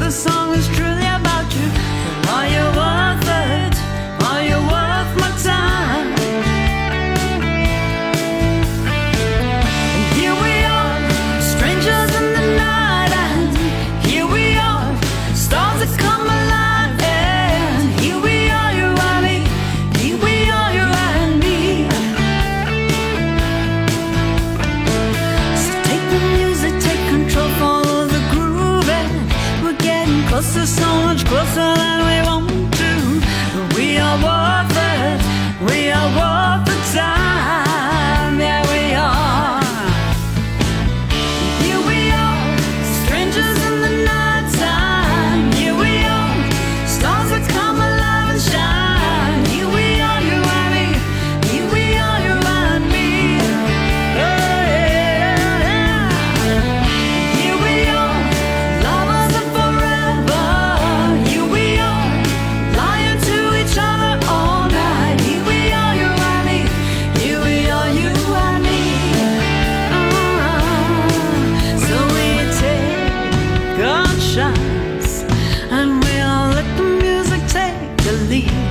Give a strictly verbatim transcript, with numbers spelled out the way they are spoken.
the song is truly about you. But are you worth it? Are you worth my time? And here we are, strangers in the night, and here we are, stars that come alive. And here we are, you and me. Here we are, you and me. So take the music, take control, follow the groove, and we're getting closer, so much closer than we want to. But we are worth it, we are worth the time. Yeah, we are. Here we are, strangers in the night time. Here we are, stars that come alive and shine. Here we are, you and me. Here we are, you and me. Oh, yeah, yeah. Here we are, lovers and forever. Here we are, lying to each other all night. Here we are, you and me. Here we are, you and me. Uh, so we take our chance, and we'll let the music take the lead.